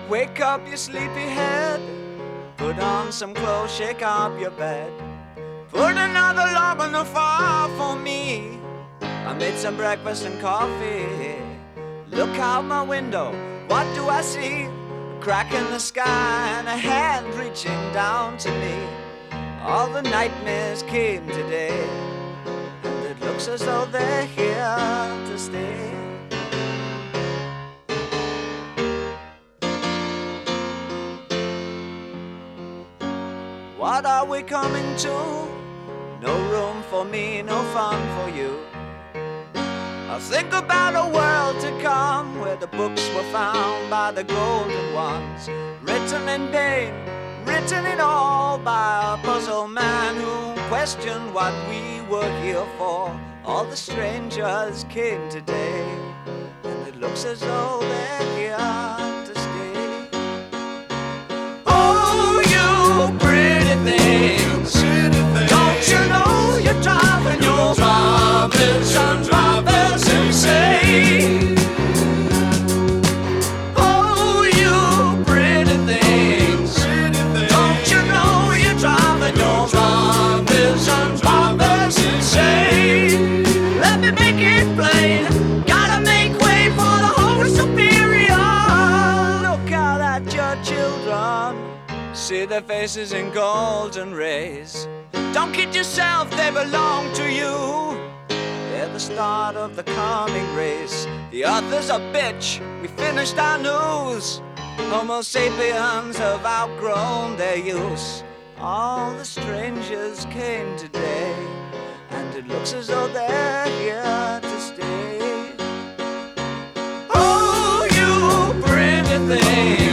Wake up, you sleepy head. Put on some clothes, shake up your bed. Put another log on the fire for me. I made some breakfast and coffee. Look out my window, what do I see? A crack in the sky and a hand reaching down to me. All the nightmares came today, and it looks as though they're here to stay. What are we coming to? No room for me, no fun for you. I think about a world to come, where the books were found by the golden ones, written in pain, written in all by a puzzled man who questioned what we were here for. All the strangers came today, and it looks as though they're here to stay. Oh, you pretty things, don't you know you're driving your drivers insane? Oh, you pretty things, don't you know you're driving your drivers insane? Let me make it plain, gotta make way for the Holy Superior. Look out at your children, see their faces in golden rays. Don't kid yourself, they belong to you. They're the start of the coming race. The earth is a bitch, we finished our news. Homo sapiens have outgrown their use. All the strangers came today, and it looks as though they're here to stay. Oh, you pretty thing,